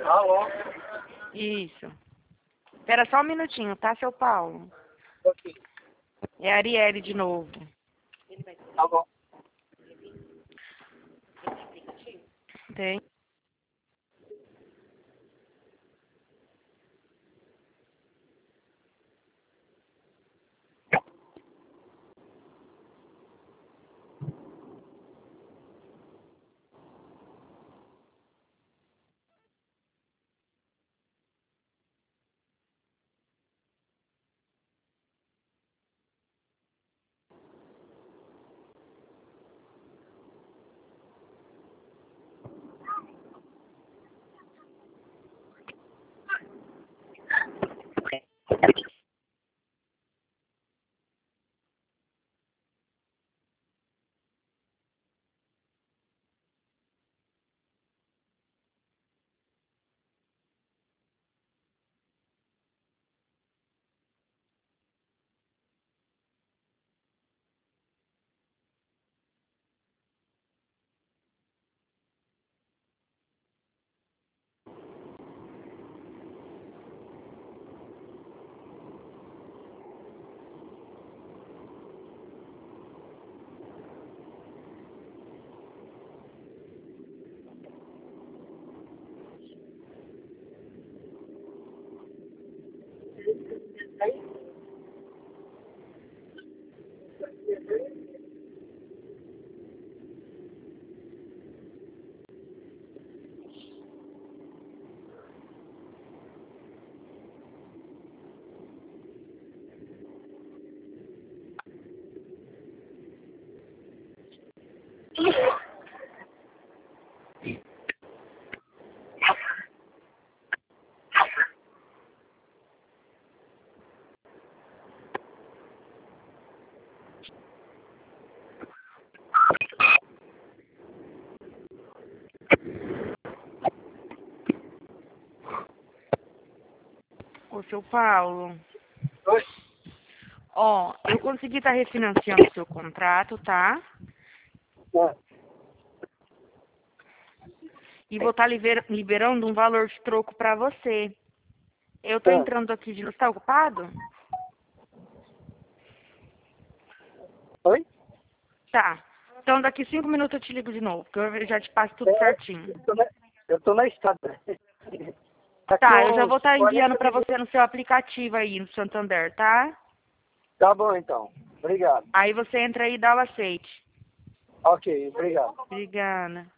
Alô? Isso. Espera só um minutinho, tá, seu Paulo? Ok. É a Arielle de novo. Tá bom. Tem. Ô, seu Paulo. Oi? Ó, eu consegui estar refinanciando o seu contrato, tá? E vou estar liberando um valor de troco pra você. Eu tô entrando aqui de novo. Você tá ocupado? Oi? Tá. Então daqui 5 minutos eu te ligo de novo, que eu já te passo tudo certinho. Eu tô na estrada. Tá, eu já vou uns estar 40 enviando pra minutos. você no seu aplicativo aí, no Santander, tá? Tá bom, então. Obrigado. Aí você entra aí e dá o aceite. Ok, obrigado. Obrigada.